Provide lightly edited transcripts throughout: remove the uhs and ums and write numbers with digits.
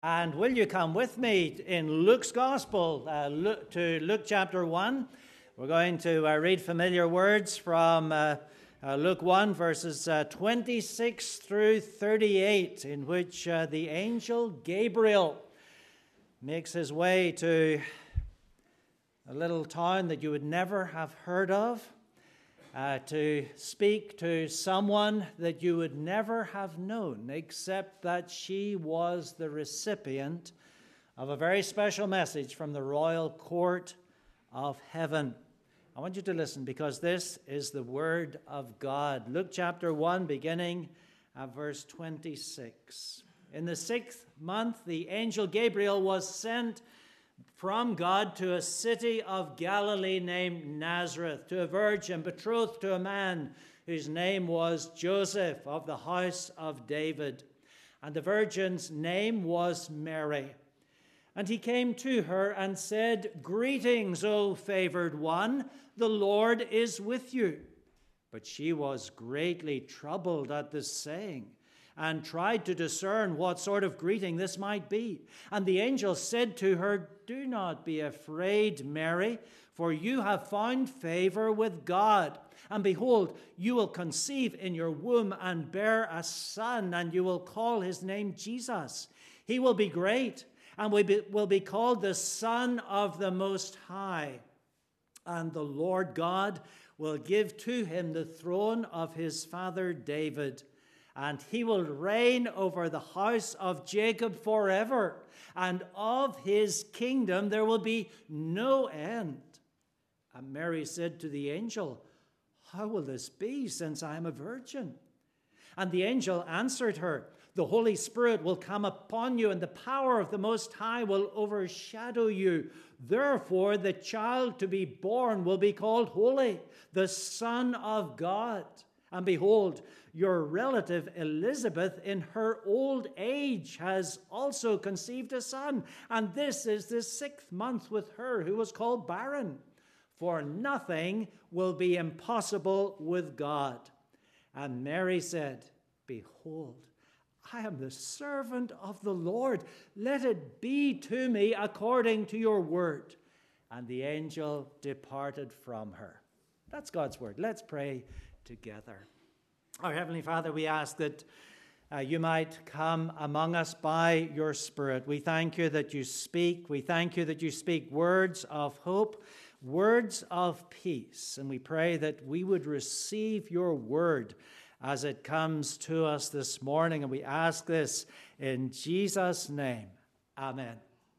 And will you come with me in Luke's Gospel to Luke chapter 1? We're going to read familiar words from Luke 1, verses 26 through 38, in which the angel Gabriel makes his way to a little town that you would never have heard of, to speak to someone that you would never have known, except that she was the recipient of a very special message from the royal court of heaven. I want you to listen, because this is the word of God. Luke chapter 1, beginning at verse 26. In the 6th month, the angel Gabriel was sent from God to a city of Galilee named Nazareth, to a virgin betrothed to a man whose name was Joseph, of the house of David. And the virgin's name was Mary. And he came to her and said, "Greetings, O favored one, the Lord is with you." But she was greatly troubled at this saying, and tried to discern what sort of greeting this might be. And the angel said to her, "Do not be afraid, Mary, for you have found favor with God. And behold, you will conceive in your womb and bear a son, and you will call his name Jesus. He will be great and will be called the Son of the Most High. And the Lord God will give to him the throne of his father David. And he will reign over the house of Jacob forever, and of his kingdom there will be no end." And Mary said to the angel, "How will this be, since I am a virgin?" And the angel answered her, "The Holy Spirit will come upon you, and the power of the Most High will overshadow you. Therefore, the child to be born will be called Holy, the Son of God. And behold, your relative Elizabeth in her old age has also conceived a son. And this is the 6th month with her who was called barren. For nothing will be impossible with God." And Mary said, "Behold, I am the servant of the Lord. Let it be to me according to your word." And the angel departed from her. That's God's word. Let's pray together. Our Heavenly Father, we ask that you might come among us by your Spirit. We thank you that you speak. We thank you that you speak words of hope, words of peace. And we pray that we would receive your word as it comes to us this morning. And we ask this in Jesus' name. Amen.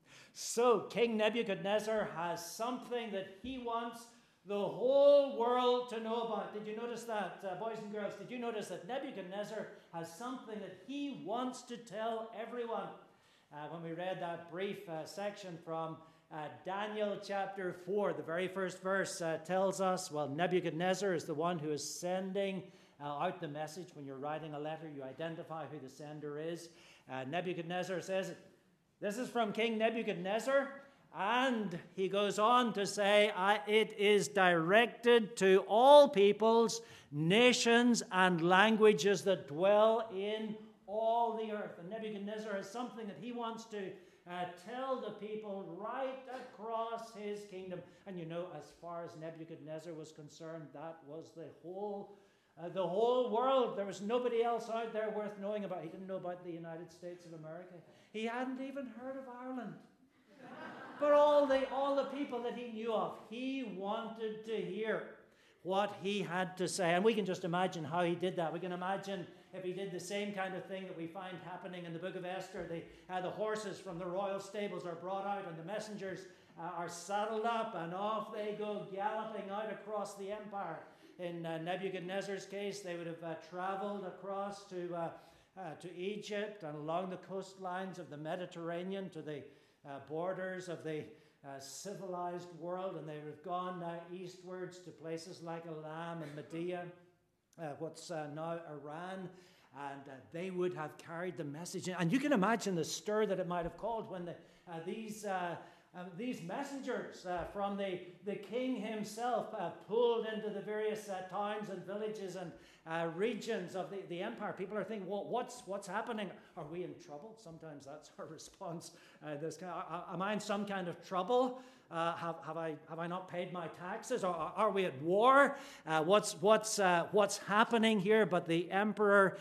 So King Nebuchadnezzar has something that he wants the whole world to know about. Did you notice that, boys and girls? Did you notice that Nebuchadnezzar has something that he wants to tell everyone? When we read that brief section from Daniel chapter 4, the very first verse tells us, well, Nebuchadnezzar is the one who is sending out the message. When you're writing a letter, you identify who the sender is. Nebuchadnezzar says, "This is from King Nebuchadnezzar." And he goes on to say, "It is directed to all peoples, nations, and languages that dwell in all the earth." And Nebuchadnezzar has something that he wants to tell the people right across his kingdom. And you know, as far as Nebuchadnezzar was concerned, that was the whole world. There was nobody else out there worth knowing about. He didn't know about the United States of America. He hadn't even heard of Ireland. But all the people that he knew of, he wanted to hear what he had to say. And we can just imagine how he did that. We can imagine if he did the same kind of thing that we find happening in the book of Esther. The horses from the royal stables are brought out, and the messengers are saddled up, and off they go galloping out across the empire. In Nebuchadnezzar's case, they would have traveled across to Egypt and along the coastlines of the Mediterranean to the borders of the civilized world, and they would have gone eastwards to places like Elam and Media, what's now Iran, and they would have carried the message. And you can imagine the stir that it might have caused when these these messengers from the king himself pulled into the various towns and villages and regions of the empire. People are thinking, well, what's happening? Are we in trouble? Sometimes that's our response. Am I in some kind of trouble? Have I not paid my taxes? Or are we at war? What's happening here? But the emperor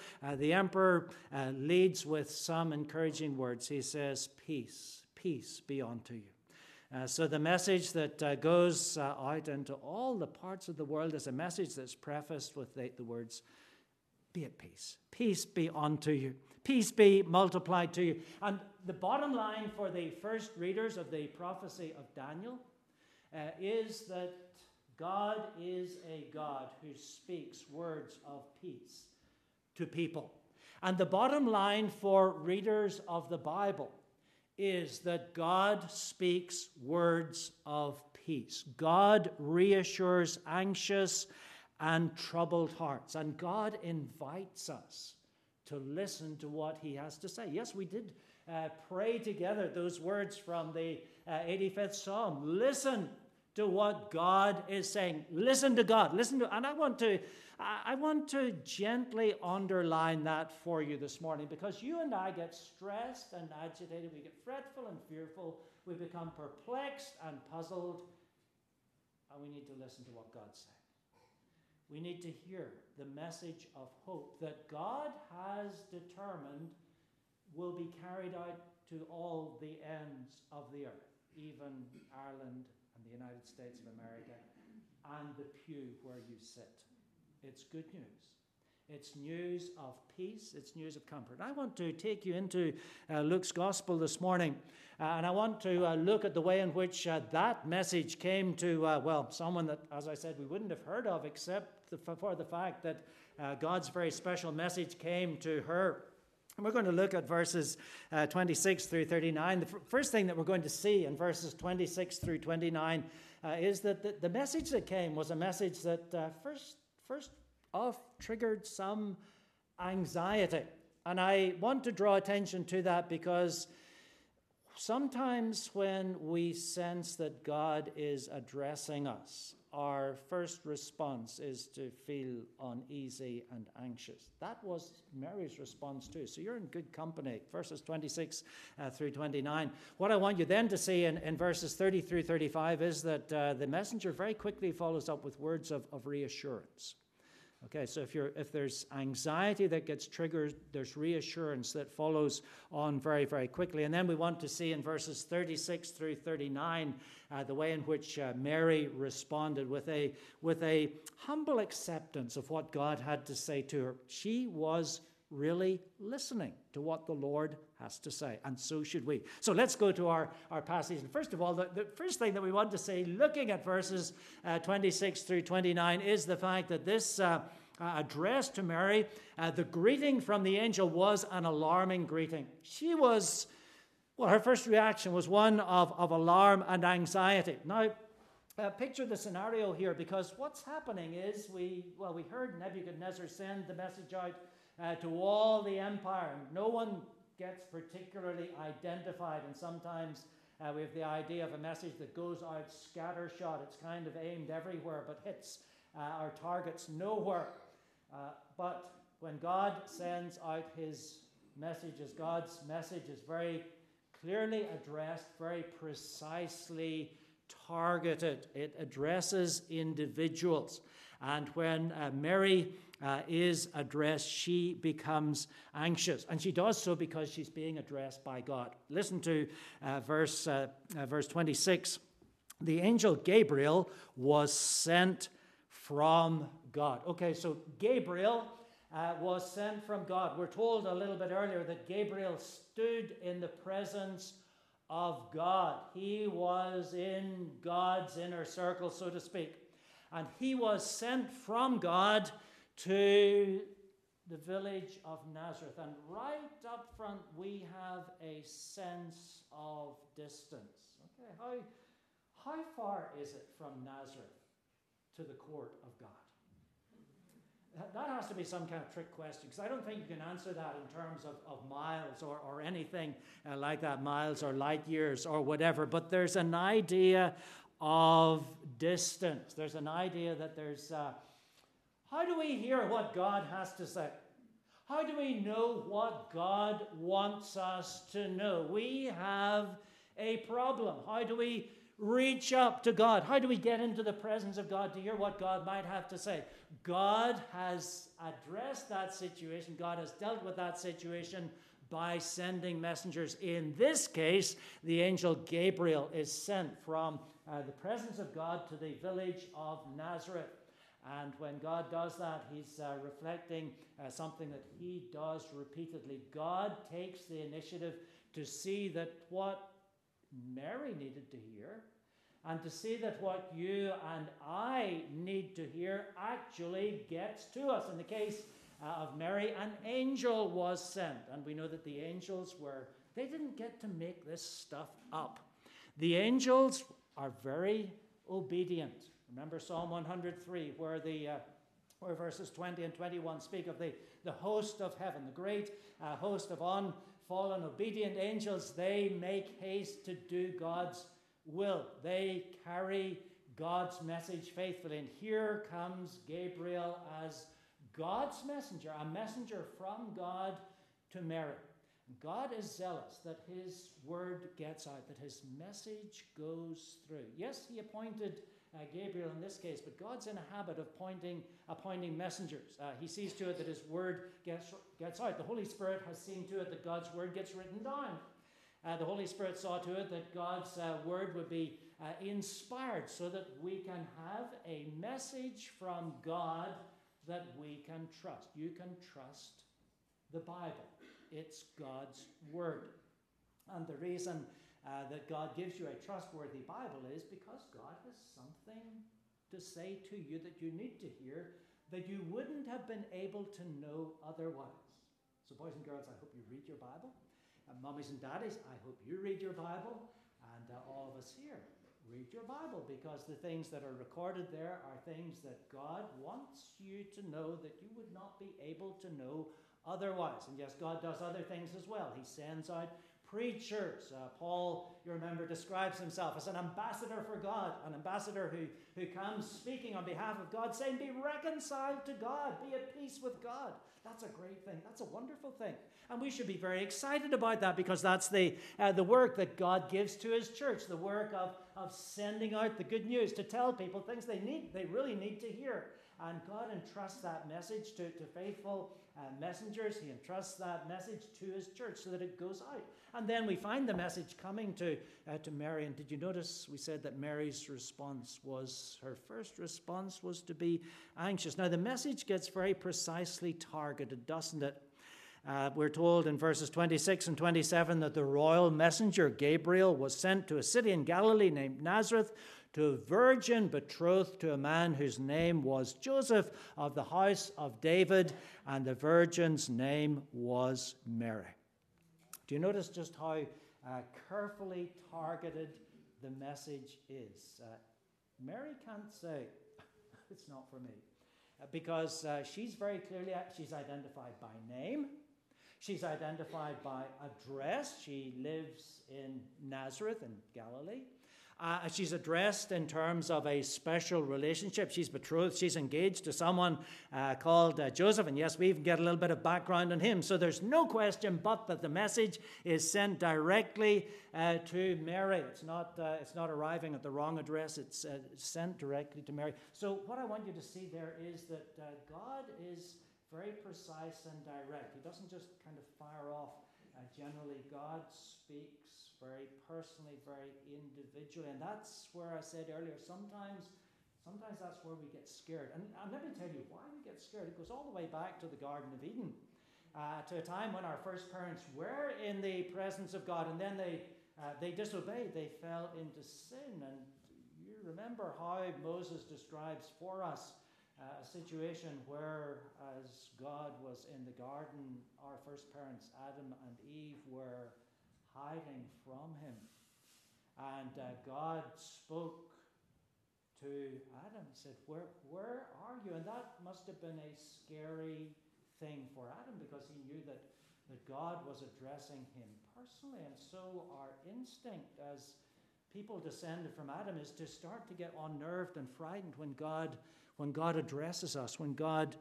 leads with some encouraging words. He says, peace be unto you. So the message that goes out into all the parts of the world is a message that's prefaced with the words, be at peace. Peace be unto you. Peace be multiplied to you. And the bottom line for the first readers of the prophecy of Daniel is that God is a God who speaks words of peace to people. And the bottom line for readers of the Bible is that God speaks words of peace. God reassures anxious and troubled hearts. And God invites us to listen to what he has to say. Yes, we did pray together those words from the 85th Psalm. Listen to what God is saying. Listen to God. And I want to gently underline that for you this morning, because you and I get stressed and agitated. We get fretful and fearful. We become perplexed and puzzled. And we need to listen to what God said. We need to hear the message of hope that God has determined will be carried out to all the ends of the earth, even Ireland and the United States of America and the pew where you sit. It's good news. It's news of peace. It's news of comfort. I want to take you into Luke's Gospel this morning, and I want to look at the way in which that message came to, someone that, as I said, we wouldn't have heard of except for the fact that God's very special message came to her. And we're going to look at verses 26 through 39. The first thing that we're going to see in verses 26 through 29 is that the message that came was a message that first off triggered some anxiety. And I want to draw attention to that because sometimes when we sense that God is addressing us, our first response is to feel uneasy and anxious. That was Mary's response too. So you're in good company. Verses 26 through 29. What I want you then to see in verses 30 through 35 is that the messenger very quickly follows up with words of reassurance. Okay, so if there's anxiety that gets triggered, there's reassurance that follows on very, very quickly. And then we want to see in verses 36 through 39 the way in which Mary responded with a humble acceptance of what God had to say to her. She was really listening to what the Lord has to say, and so should we. So let's go to our passage. And first of all, the first thing that we want to say, looking at verses 26 through 29, is the fact that this address to Mary, the greeting from the angel was an alarming greeting. Her first reaction was one of alarm and anxiety. Now, picture the scenario here, because what's happening is we heard Nebuchadnezzar send the message out to all the empire. No one gets particularly identified, and sometimes we have the idea of a message that goes out scattershot. It's kind of aimed everywhere but hits our targets nowhere. But when God sends out his messages, God's message is very clearly addressed, very precisely targeted. It addresses individuals. And when Mary is addressed, she becomes anxious. And she does so because she's being addressed by God. Listen to verse 26. The angel Gabriel was sent from God. Okay, so Gabriel was sent from God. We're told a little bit earlier that Gabriel stood in the presence of God. He was in God's inner circle, so to speak. And he was sent from God to the village of Nazareth. And right up front, we have a sense of distance. Okay, how far is it from Nazareth to the court of God? That has to be some kind of trick question, because I don't think you can answer that in terms of miles or anything like that, miles or light years or whatever. But there's an idea of distance. There's an idea that there's, how do we hear what God has to say? How do we know what God wants us to know? We have a problem. How do we reach up to God? How do we get into the presence of God to hear what God might have to say? God has addressed that situation. God has dealt with that situation by sending messengers. In this case, the angel Gabriel is sent from the presence of God to the village of Nazareth. And when God does that, he's reflecting something that he does repeatedly. God takes the initiative to see that what Mary needed to hear, and to see that what you and I need to hear actually gets to us. In the case of Mary, an angel was sent. And we know that the angels they didn't get to make this stuff up. The angels are very obedient. Remember Psalm 103, where verses 20 and 21 speak of the host of heaven, the great host of unfallen, obedient angels. They make haste to do God's will. They carry God's message faithfully. And here comes Gabriel as God's messenger, a messenger from God to Mary. God is zealous that his word gets out, that his message goes through. Yes, he appointed Gabriel in this case, but God's in a habit of appointing messengers. He sees to it that his word gets out. The Holy Spirit has seen to it that God's word gets written down. The Holy Spirit saw to it that God's word would be inspired so that we can have a message from God that we can trust. You can trust the Bible. It's God's word. And the reason that God gives you a trustworthy Bible is because God has something to say to you that you need to hear that you wouldn't have been able to know otherwise. So boys and girls, I hope you read your Bible. Mummies and daddies, I hope you read your Bible. And all of us here, read your Bible, because the things that are recorded there are things that God wants you to know that you would not be able to know otherwise. And yes, God does other things as well. He sends out preachers. Paul, you remember, describes himself as an ambassador for God, an ambassador who comes speaking on behalf of God, saying, be reconciled to God, be at peace with God. That's a great thing. That's a wonderful thing. And we should be very excited about that, because that's the work that God gives to his church, the work of sending out the good news, to tell people things they really need to hear. And God entrusts that message to faithful messengers. He entrusts that message to his church so that it goes out. And then we find the message coming to Mary. And did you notice we said that Mary's her first response was to be anxious. Now the message gets very precisely targeted, doesn't it? We're told in verses 26 and 27 that the royal messenger Gabriel was sent to a city in Galilee named Nazareth to a virgin betrothed to a man whose name was Joseph of the house of David, and the virgin's name was Mary. Do you notice just how carefully targeted the message is? Mary can't say, it's not for me, because she's very clearly, she's identified by name. She's identified by address. She lives in Nazareth in Galilee. She's addressed in terms of a special relationship. She's betrothed. She's engaged to someone called Joseph. And yes, we even get a little bit of background on him. So there's no question but that the message is sent directly to Mary. It's not arriving at the wrong address. It's sent directly to Mary. So what I want you to see there is that God is very precise and direct. He doesn't just kind of fire off generally. God speaks very personally, very individually. And that's where I said earlier, sometimes that's where we get scared. And let me tell you why we get scared. It goes all the way back to the Garden of Eden, to a time when our first parents were in the presence of God, and then they disobeyed. They fell into sin. And you remember how Moses describes for us a situation where, as God was in the garden, our first parents, Adam and Eve, were hiding from him. And God spoke to Adam. He said, where are you? And that must have been a scary thing for Adam, because he knew that God was addressing him personally. And so our instinct as people descended from Adam is to start to get unnerved and frightened when God addresses us, when God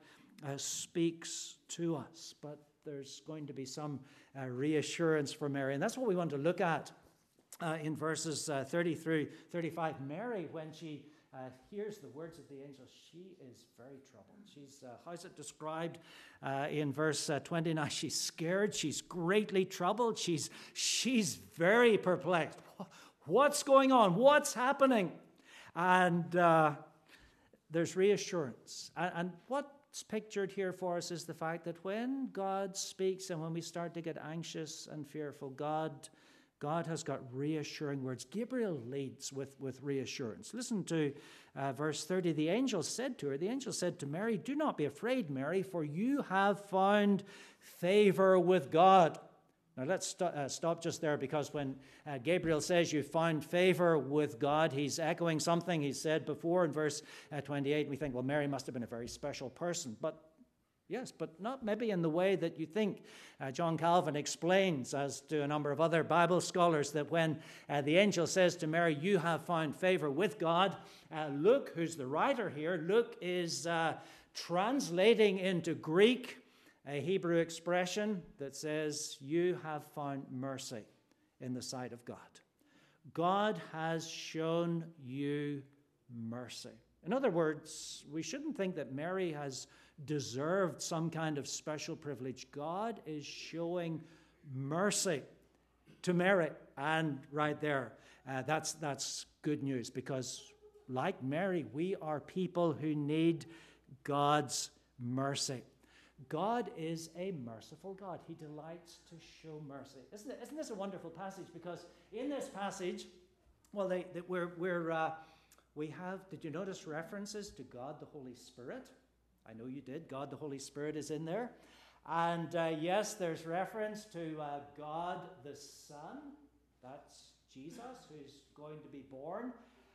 speaks to us. But there's going to be some reassurance for Mary. And that's what we want to look at in verses 30 through 35. Mary, when she hears the words of the angel, she is very troubled. She's, how's it described in verse 29? She's scared. She's greatly troubled. She's very perplexed. What's going on? What's happening? And there's reassurance. And what's pictured here for us is the fact that when God speaks and when we start to get anxious and fearful, God has got reassuring words. Gabriel leads with reassurance. Listen to verse 30. The angel said to Mary, "Do not be afraid, Mary, for you have found favor with God." Now let's stop just there, because when Gabriel says you found favor with God, he's echoing something he said before in verse 28. We think, well, Mary must have been a very special person. But yes, but not maybe in the way that you think. John Calvin explains, as do a number of other Bible scholars, that when the angel says to Mary, "You have found favor with God," Luke, who's the writer here, Luke is translating into Greek a Hebrew expression that says, "You have found mercy in the sight of God." God has shown you mercy. In other words, we shouldn't think that Mary has deserved some kind of special privilege. God is showing mercy to Mary. And right there, that's good news, because like Mary, we are people who need God's mercy. God is a merciful God. He delights to show mercy. Isn't this a wonderful passage? Because in this passage, well, we have, did you notice references to God the Holy Spirit? I know you did. God the Holy Spirit is in there. And yes, there's reference to God the Son. That's Jesus, who's going to be born.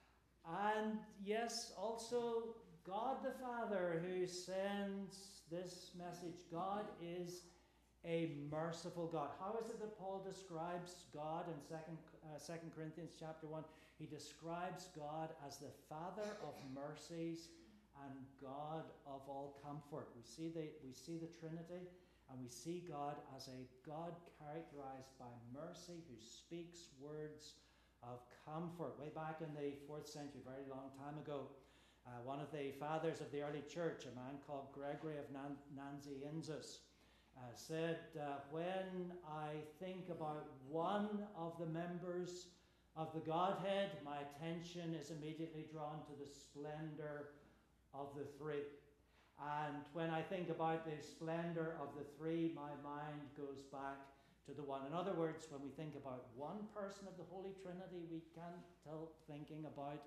And yes, also God the Father, who sends this message. God is a merciful God. How is it that Paul describes God in 2 Corinthians chapter 1? He describes God as the Father of mercies and God of all comfort. We see the Trinity, and we see God as a God characterized by mercy, who speaks words of comfort. Way back in the 4th century, a very long time ago, one of the fathers of the early church, a man called Gregory of Nazianzus, said, "When I think about one of the members of the Godhead, my attention is immediately drawn to the splendor of the three. And when I think about the splendor of the three, my mind goes back to the one." In other words, when we think about one person of the Holy Trinity, we can't help thinking about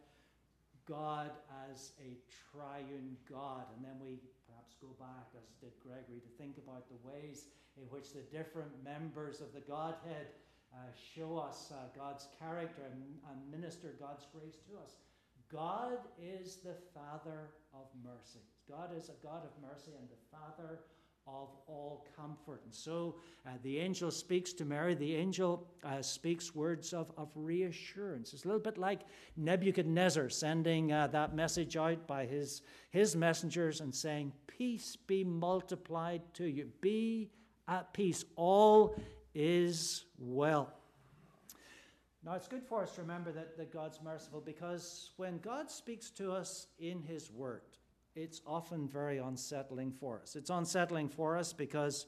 God as a triune God. And then we perhaps go back, as did Gregory, to think about the ways in which the different members of the Godhead show us God's character and minister God's grace to us. God is the Father of mercy. God is a God of mercy and the Father of all comfort. And so the angel speaks to Mary. The angel speaks words of reassurance. It's a little bit like Nebuchadnezzar sending that message out by his messengers and saying, "Peace be multiplied to you. Be at peace. All is well." Now, it's good for us to remember that God's merciful, because when God speaks to us in his word, it's often very unsettling for us. It's unsettling for us because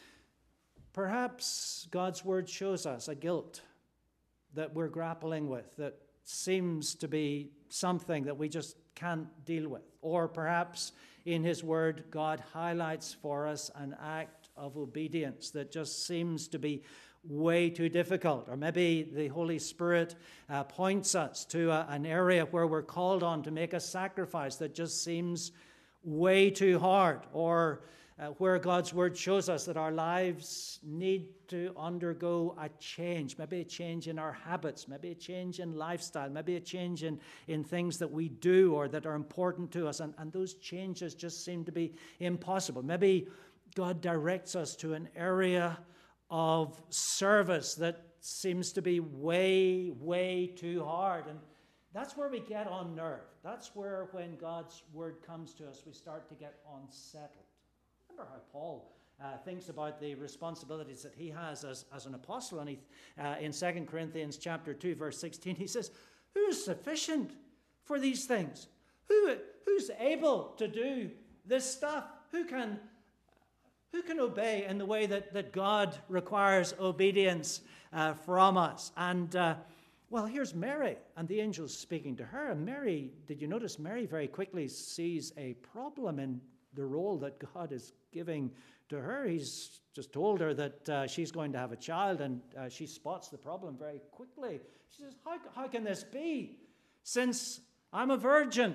perhaps God's word shows us a guilt that we're grappling with, that seems to be something that we just can't deal with. Or perhaps in his word, God highlights for us an act of obedience that just seems to be way too difficult. Or maybe the Holy Spirit points us to an area where we're called on to make a sacrifice that just seems way too hard. Or where God's word shows us that our lives need to undergo a change, maybe a change in our habits, maybe a change in lifestyle, maybe a change in things that we do or that are important to us, and those changes just seem to be impossible. Maybe God directs us to an area of service that seems to be way, way too hard, and that's where we get unnerved. That's where, when God's word comes to us, we start to get unsettled. Remember how Paul thinks about the responsibilities that he has as an apostle. And in 2 Corinthians chapter 2, verse 16, he says, who is sufficient for these things? Who's able to do this stuff? Who can obey in the way that God requires obedience from us? And well, here's Mary, and the angel's speaking to her. And Mary, did you notice Mary very quickly sees a problem in the role that God is giving to her? He's just told her that she's going to have a child, and she spots the problem very quickly. She says, how can this be, since I'm a virgin?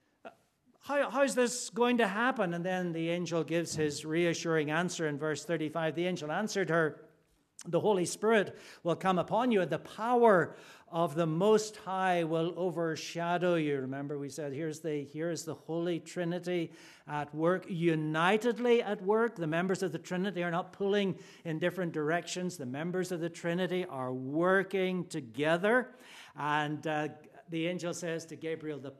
How's this going to happen? And then the angel gives his reassuring answer in verse 35. The angel answered her, the Holy Spirit will come upon you, and the power of the Most High will overshadow you. Remember, we said here is the Holy Trinity at work, unitedly at work. The members of the Trinity are not pulling in different directions. The members of the Trinity are working together. And the angel says to Gabriel, the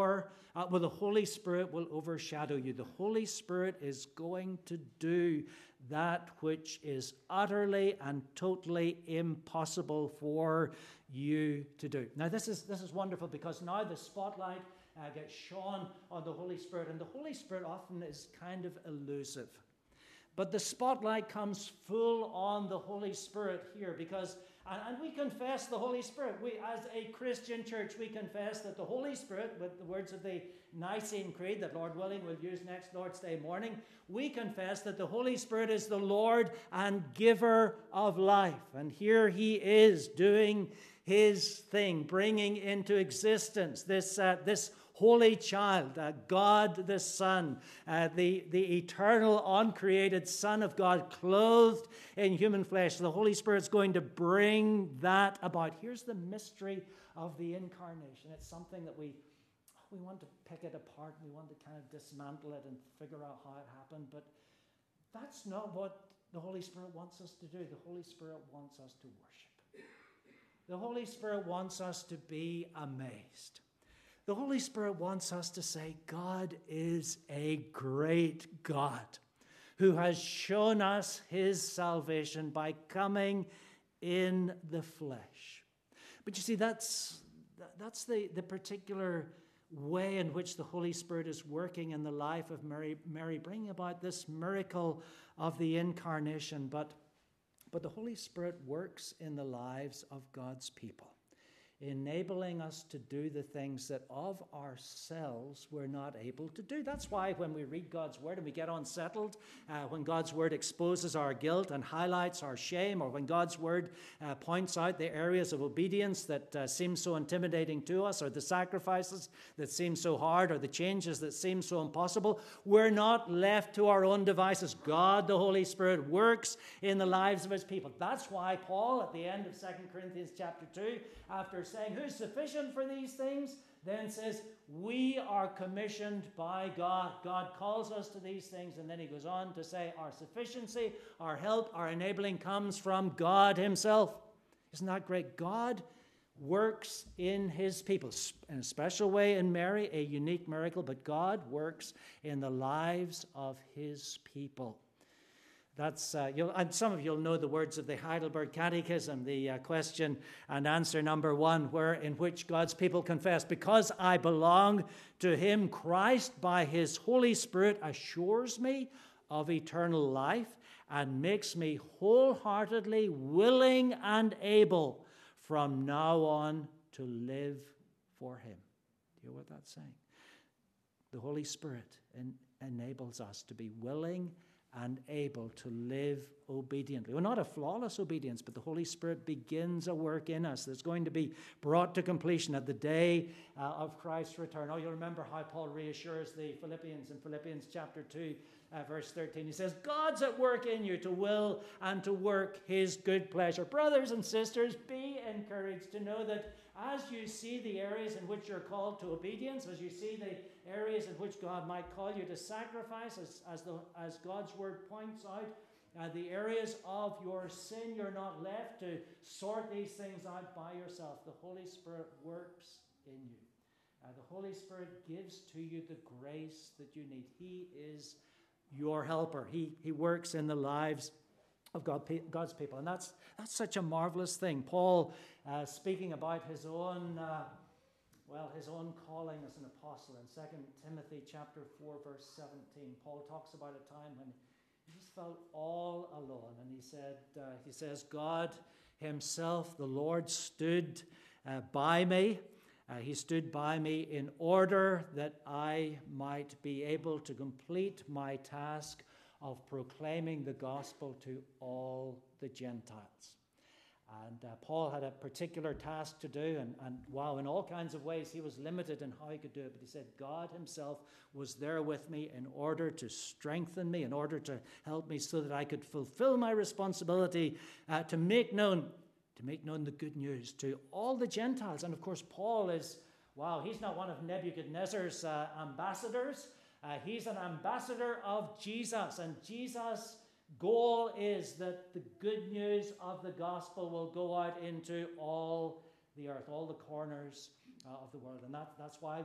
Holy Spirit will overshadow you. The Holy Spirit is going to do that which is utterly and totally impossible for you to do. Now, this is wonderful, because now the spotlight gets shone on the Holy Spirit, and the Holy Spirit often is kind of elusive. But the spotlight comes full on the Holy Spirit here, because, and we confess the Holy Spirit. We, as a Christian church, we confess that the Holy Spirit, with the words of the Nicene Creed that, Lord willing, we'll use next Lord's Day morning, we confess that the Holy Spirit is the Lord and giver of life. And here he is doing his thing, bringing into existence this holy child, God the Son, the eternal, uncreated Son of God, clothed in human flesh. The Holy Spirit's going to bring that about. Here's the mystery of the incarnation. It's something that we want to pick it apart. We want to kind of dismantle it and figure out how it happened. But that's not what the Holy Spirit wants us to do. The Holy Spirit wants us to worship. The Holy Spirit wants us to be amazed. The Holy Spirit wants us to say, God is a great God who has shown us his salvation by coming in the flesh. But you see, that's the particular way in which the Holy Spirit is working in the life of Mary, bringing about this miracle of the incarnation. But the Holy Spirit works in the lives of God's people, enabling us to do the things that of ourselves we're not able to do. That's why when we read God's word and we get unsettled, when God's word exposes our guilt and highlights our shame, or when God's word points out the areas of obedience that seem so intimidating to us, or the sacrifices that seem so hard, or the changes that seem so impossible, we're not left to our own devices. God, the Holy Spirit, works in the lives of his people. That's why Paul, at the end of 2 Corinthians chapter 2, after saying who's sufficient for these things, then says we are commissioned by God. God calls us to these things, and then he goes on to say our sufficiency, our help, our enabling comes from God himself. Isn't that great? God works in his people in a special way in Mary, a unique miracle, but God works in the lives of his people. That's and some of you'll know the words of the Heidelberg Catechism, the question and answer number 1, in which God's people confess, because I belong to him, Christ by his Holy Spirit assures me of eternal life and makes me wholeheartedly willing and able from now on to live for him. Do you hear what that's saying? The Holy Spirit enables us to be willing and able to live obediently. Well, not a flawless obedience, but the Holy Spirit begins a work in us that's going to be brought to completion at the day of Christ's return. Oh, you'll remember how Paul reassures the Philippians in Philippians chapter 2 verse 13. He says, God's at work in you to will and to work his good pleasure. Brothers and sisters, be encouraged to know that as you see the areas in which you're called to obedience, as you see the areas in which God might call you to sacrifice, as God's word points out, the areas of your sin, you're not left to sort these things out by yourself. The Holy Spirit works in you. The Holy Spirit gives to you the grace that you need. He is your helper. He works in the lives of God's people. And that's such a marvelous thing. Paul, speaking about his own calling as an apostle in 2 Timothy chapter 4, verse 17, Paul talks about a time when he just felt all alone. And he says, God himself, the Lord, stood by me. He stood by me in order that I might be able to complete my task of proclaiming the gospel to all the Gentiles. And Paul had a particular task to do, and wow, in all kinds of ways he was limited in how he could do it. But he said, God himself was there with me in order to strengthen me, in order to help me so that I could fulfill my responsibility to make known the good news to all the Gentiles. And of course, Paul he's not one of Nebuchadnezzar's ambassadors. He's an ambassador of Jesus, and Jesus' goal is that the good news of the gospel will go out into all the earth, all the corners of the world. And that's why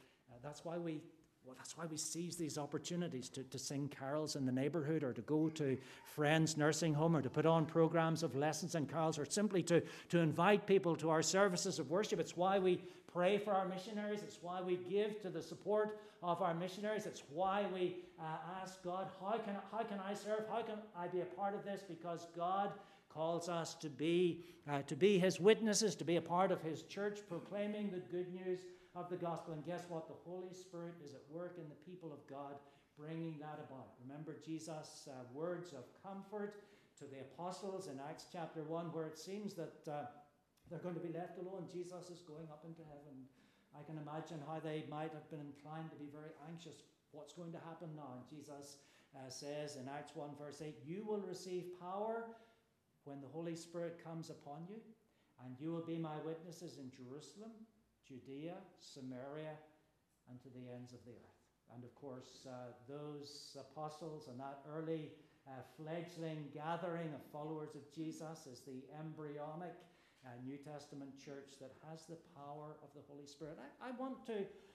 we seize these opportunities to sing carols in the neighborhood, or to go to friends' nursing home, or to put on programs of lessons and carols, or simply to invite people to our services of worship. It's why we pray for our missionaries. It's why we give to the support of our missionaries. It's why we ask God, how can I serve? How can I be a part of this? Because God calls us to be his witnesses, to be a part of his church, proclaiming the good news of the gospel. And guess what? The Holy Spirit is at work in the people of God, bringing that about. Remember Jesus' words of comfort to the apostles in Acts chapter 1, where it seems that they're going to be left alone. Jesus is going up into heaven. I can imagine how they might have been inclined to be very anxious. What's going to happen now? And Jesus says in Acts 1 verse 8, you will receive power when the Holy Spirit comes upon you, and you will be my witnesses in Jerusalem, Judea, Samaria, and to the ends of the earth. And of course, those apostles and that early fledgling gathering of followers of Jesus is the embryonic New Testament church that has the power of the Holy Spirit. I want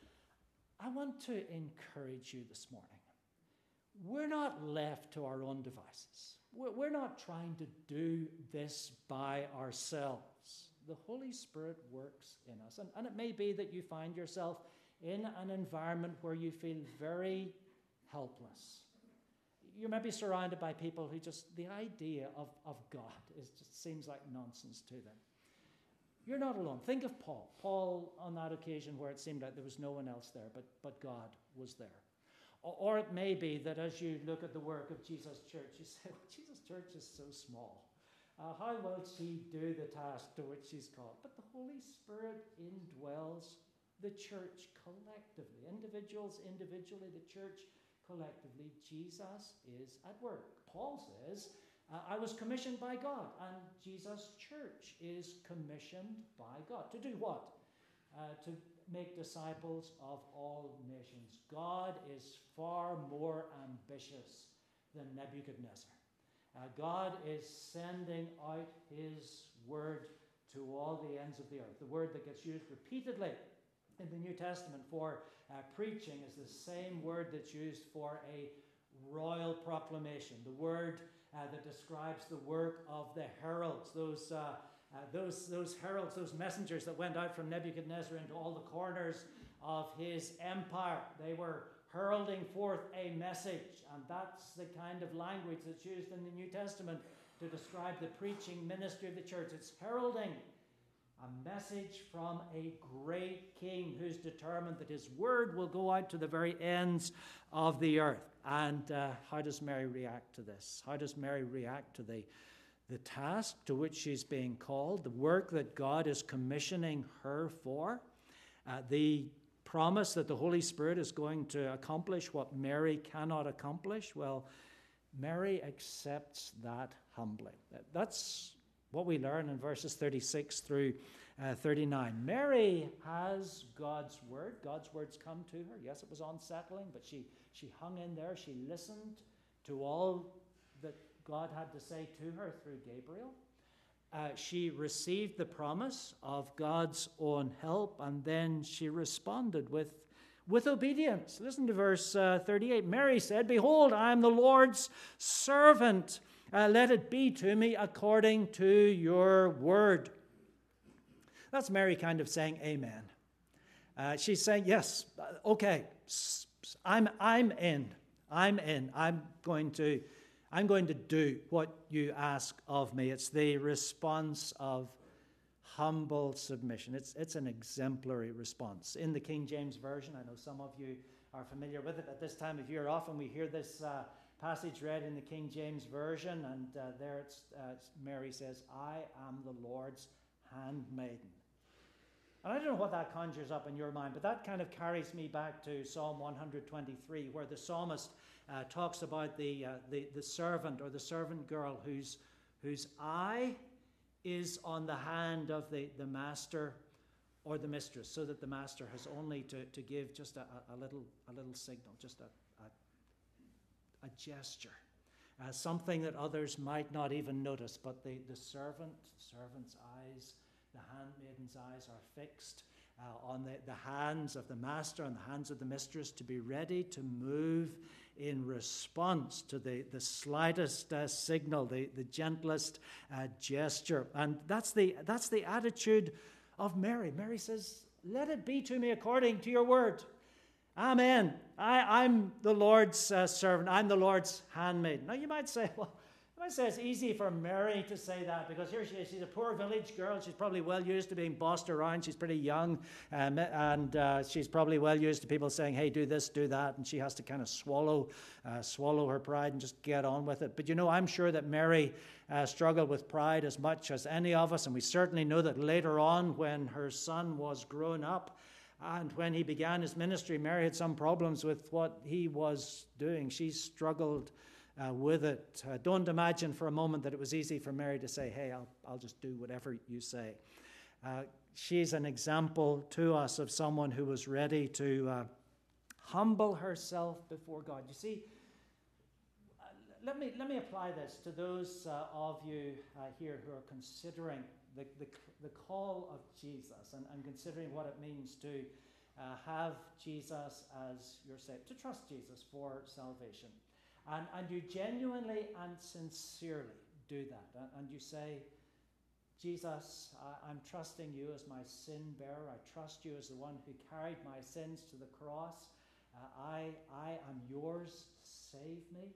to encourage you this morning. We're not left to our own devices. We're not trying to do this by ourselves. The Holy Spirit works in us. And it may be that you find yourself in an environment where you feel very helpless. You may be surrounded by people who just, the idea of God just seems like nonsense to them. You're not alone. Think of Paul. Paul, on that occasion where it seemed like there was no one else there, but God was there. Or it may be that as you look at the work of Jesus' church, you say, well, Jesus' church is so small. How will she do the task to which she's called? But the Holy Spirit indwells the church collectively. Individuals individually, the church collectively. Jesus is at work. Paul says, I was commissioned by God, and Jesus' church is commissioned by God. To do what? To make disciples of all nations. God is far more ambitious than Nebuchadnezzar. God is sending out his word to all the ends of the earth. The word that gets used repeatedly in the New Testament for preaching is the same word that's used for a royal proclamation. The word that describes the work of the heralds, those heralds, those messengers that went out from Nebuchadnezzar into all the corners of his empire. They were heralding forth a message, and that's the kind of language that's used in the New Testament to describe the preaching ministry of the church. It's heralding a message from a great king who's determined that his word will go out to the very ends of the earth. And how does Mary react to this? How does Mary react to the task to which she's being called, the work that God is commissioning her for, the promise that the Holy Spirit is going to accomplish what Mary cannot accomplish? Well, Mary accepts that humbly. That's what we learn in verses 36 through 39. Mary has God's word. God's words come to her. Yes, it was unsettling, but she hung in there. She listened to all that God had to say to her through Gabriel. She received the promise of God's own help, and then she responded with obedience. Listen to verse 38. Mary said, "Behold, I am the Lord's servant. Let it be to me according to your word." That's Mary kind of saying amen. She's saying, yes, okay, I'm in. I'm going to do what you ask of me. It's the response of humble submission. It's an exemplary response. In the King James Version, I know some of you are familiar with it. At this time of year, often we hear this passage read in the King James Version, and there Mary says, "I am the Lord's handmaiden." And I don't know what that conjures up in your mind, but that kind of carries me back to Psalm 123, where the psalmist talks about the servant or the servant girl whose eye is on the hand of the master or the mistress, so that the master has only to give just a little signal, just a gesture, something that others might not even notice. But the servant's eyes, the handmaiden's eyes, are fixed on the hands of the master and the hands of the mistress, to be ready to move in response to the slightest signal, the gentlest gesture. And that's the attitude of Mary. Mary says, "Let it be to me according to your word. Amen. I'm the Lord's servant. I'm the Lord's handmaid." Now you might say, well, it's easy for Mary to say that, because here she is. She's a poor village girl. She's probably well used to being bossed around. She's pretty young, and she's probably well used to people saying, "Hey, do this, do that," and she has to kind of swallow her pride and just get on with it. But I'm sure that Mary struggled with pride as much as any of us, and we certainly know that later on, when her son was grown up and when he began his ministry, Mary had some problems with what he was doing. She struggled with it. Don't imagine for a moment that it was easy for Mary to say, "Hey, I'll just do whatever you say." She's an example to us of someone who was ready to humble herself before God. You see, let me apply this to those of you here who are considering the call of Jesus and considering what it means to have Jesus as your Savior, to trust Jesus for salvation. And you genuinely and sincerely do that. And you say, "Jesus, I'm trusting you as my sin bearer. I trust you as the one who carried my sins to the cross. I am yours. Save me."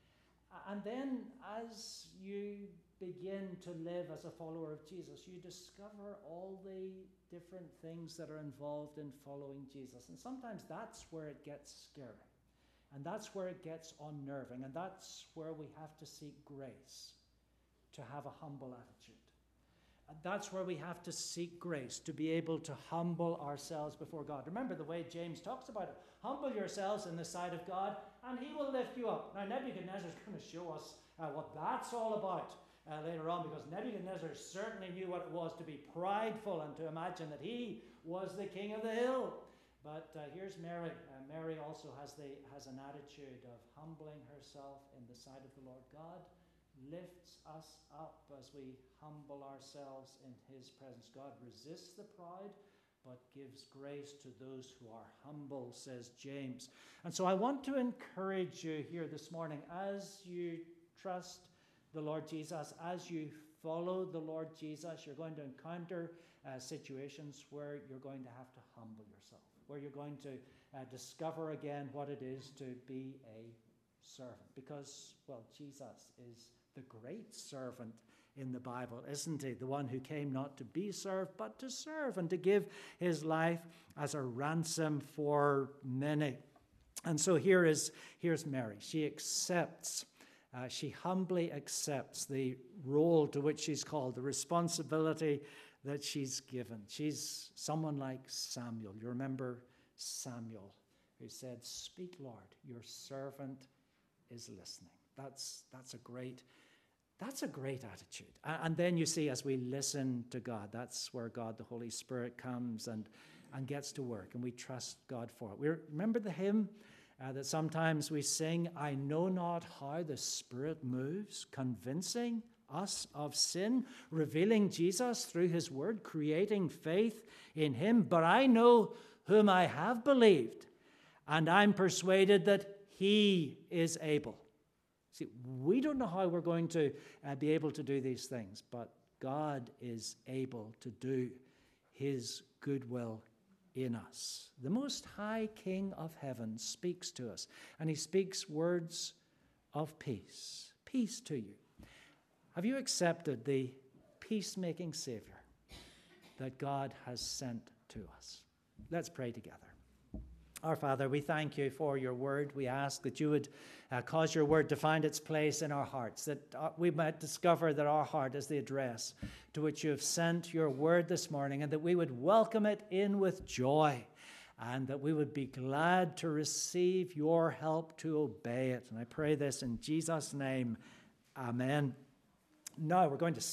And then as you begin to live as a follower of Jesus, you discover all the different things that are involved in following Jesus. And sometimes that's where it gets scary. And that's where it gets unnerving. And that's where we have to seek grace to have a humble attitude. And that's where we have to seek grace to be able to humble ourselves before God. Remember the way James talks about it. Humble yourselves in the sight of God, and he will lift you up. Now, Nebuchadnezzar is going to show us what that's all about later on, because Nebuchadnezzar certainly knew what it was to be prideful and to imagine that he was the king of the hill. But here's Mary. Mary also has an attitude of humbling herself in the sight of the Lord. God lifts us up as we humble ourselves in his presence. God resists the proud, but gives grace to those who are humble, says James. And so I want to encourage you here this morning, as you trust the Lord Jesus, as you follow the Lord Jesus, you're going to encounter situations where you're going to have to humble yourself, where you're going to discover again what it is to be a servant. Because, well, Jesus is the great servant in the Bible, isn't he? The one who came not to be served, but to serve and to give his life as a ransom for many. And so here's Mary. She accepts, she humbly accepts the role to which she's called, the responsibility that she's given. She's someone like Samuel. You remember Samuel, who said, "Speak, Lord, your servant is listening." That's a great attitude. And then you see, as we listen to God, that's where God, the Holy Spirit, comes and gets to work, and we trust God for it. We remember the hymn that sometimes we sing, "I know not how the Spirit moves, convincing us of sin, revealing Jesus through his word, creating faith in him. But I know whom I have believed, and I'm persuaded that he is able." See, we don't know how we're going to be able to do these things, but God is able to do his goodwill in us. The Most High King of heaven speaks to us, and he speaks words of peace. Peace to you. Have you accepted the peacemaking Savior that God has sent to us? Let's pray together. Our Father, we thank you for your word. We ask that you would cause your word to find its place in our hearts, that we might discover that our heart is the address to which you have sent your word this morning, and that we would welcome it in with joy, and that we would be glad to receive your help to obey it. And I pray this in Jesus' name. Amen. Now we're going to